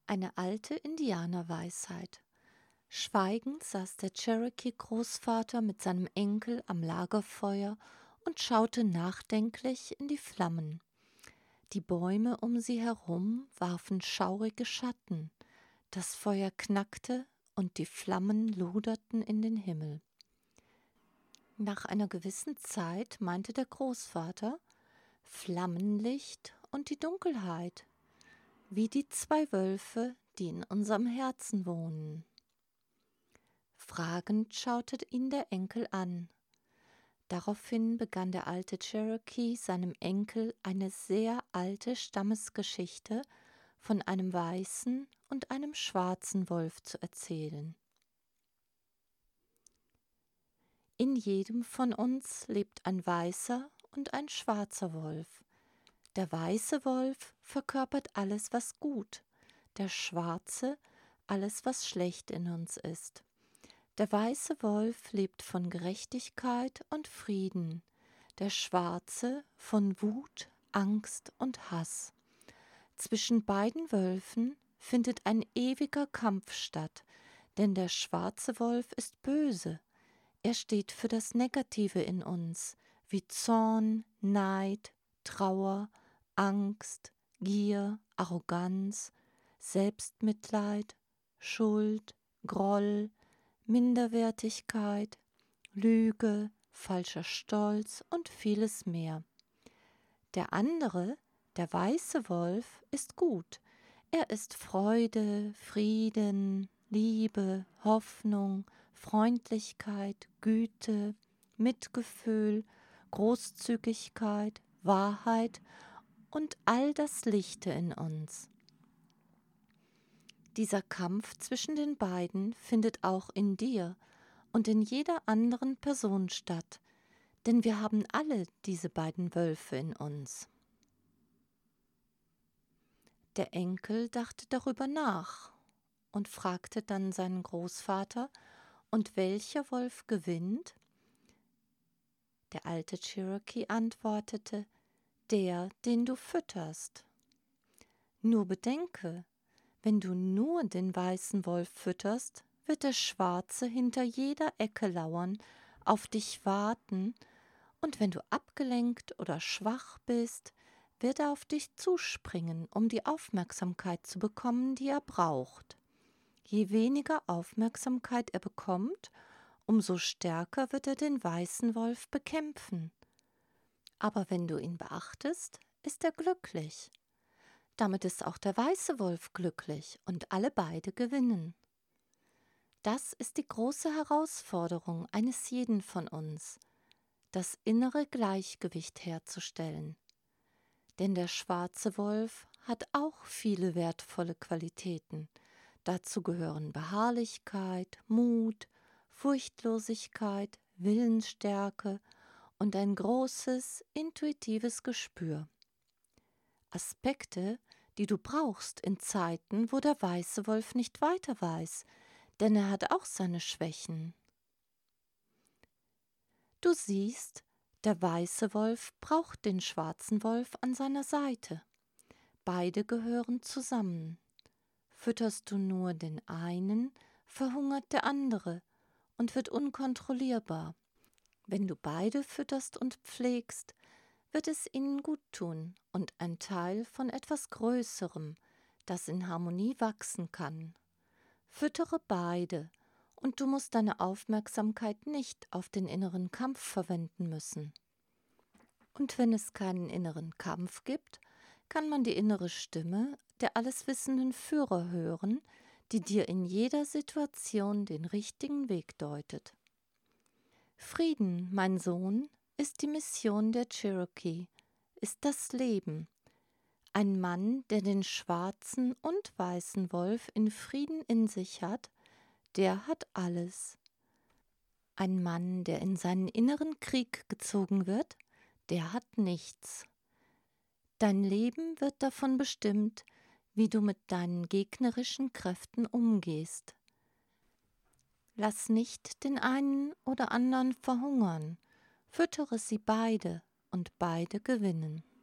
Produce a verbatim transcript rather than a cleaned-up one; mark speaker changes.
Speaker 1: Eine alte Indianerweisheit. Schweigend saß der Cherokee-Großvater mit seinem Enkel am Lagerfeuer und schaute nachdenklich in die Flammen. Die Bäume um sie herum warfen schaurige Schatten, das Feuer knackte und die Flammen loderten in den Himmel. Nach einer gewissen Zeit meinte der Großvater: Flammenlicht und die Dunkelheit, wie die zwei Wölfe, die in unserem Herzen wohnen. Fragend schaute ihn der Enkel an. Daraufhin begann der alte Cherokee seinem Enkel eine sehr alte Stammesgeschichte von einem weißen und einem schwarzen Wolf zu erzählen. In jedem von uns lebt ein weißer und ein schwarzer Wolf. Der weiße Wolf verkörpert alles, was gut, der schwarze alles, was schlecht in uns ist. Der weiße Wolf lebt von Gerechtigkeit und Frieden, der schwarze von Wut, Angst und Hass. Zwischen beiden Wölfen findet ein ewiger Kampf statt, denn der schwarze Wolf ist böse. Er steht für das Negative in uns, wie Zorn, Neid, Trauer, Angst, Gier, Arroganz, Selbstmitleid, Schuld, Groll, Minderwertigkeit, Lüge, falscher Stolz und vieles mehr. Der andere, der weiße Wolf, ist gut. Er ist Freude, Frieden, Liebe, Hoffnung, Freundlichkeit, Güte, Mitgefühl, Großzügigkeit, Wahrheit und all das Lichte in uns. Dieser Kampf zwischen den beiden findet auch in dir und in jeder anderen Person statt, denn wir haben alle diese beiden Wölfe in uns. Der Enkel dachte darüber nach und fragte dann seinen Großvater: Und welcher Wolf gewinnt? Der alte Cherokee antwortete: Der, den du fütterst. Nur bedenke, wenn du nur den weißen Wolf fütterst, wird der Schwarze hinter jeder Ecke lauern, auf dich warten, und wenn du abgelenkt oder schwach bist, wird er auf dich zuspringen, um die Aufmerksamkeit zu bekommen, die er braucht. Je weniger Aufmerksamkeit er bekommt, umso stärker wird er den weißen Wolf bekämpfen. Aber wenn du ihn beachtest, ist er glücklich. Damit ist auch der weiße Wolf glücklich und alle beide gewinnen. Das ist die große Herausforderung eines jeden von uns, das innere Gleichgewicht herzustellen. Denn der schwarze Wolf hat auch viele wertvolle Qualitäten. Dazu gehören Beharrlichkeit, Mut, Furchtlosigkeit, Willensstärke und ein großes, intuitives Gespür. Aspekte, die du brauchst in Zeiten, wo der weiße Wolf nicht weiter weiß, denn er hat auch seine Schwächen. Du siehst, der weiße Wolf braucht den schwarzen Wolf an seiner Seite. Beide gehören zusammen. Fütterst du nur den einen, verhungert der andere und wird unkontrollierbar. Wenn du beide fütterst und pflegst, wird es ihnen gut tun und ein Teil von etwas Größerem, das in Harmonie wachsen kann. Füttere beide, und du musst deine Aufmerksamkeit nicht auf den inneren Kampf verwenden müssen. Und wenn es keinen inneren Kampf gibt, kann man die innere Stimme der alleswissenden Führer hören, die dir in jeder Situation den richtigen Weg deutet. Frieden, mein Sohn, ist die Mission der Cherokee, ist das Leben. Ein Mann, der den schwarzen und weißen Wolf in Frieden in sich hat, der hat alles. Ein Mann, der in seinen inneren Krieg gezogen wird, der hat nichts. Dein Leben wird davon bestimmt, wie du mit deinen gegnerischen Kräften umgehst. Lass nicht den einen oder anderen verhungern, füttere sie beide und beide gewinnen.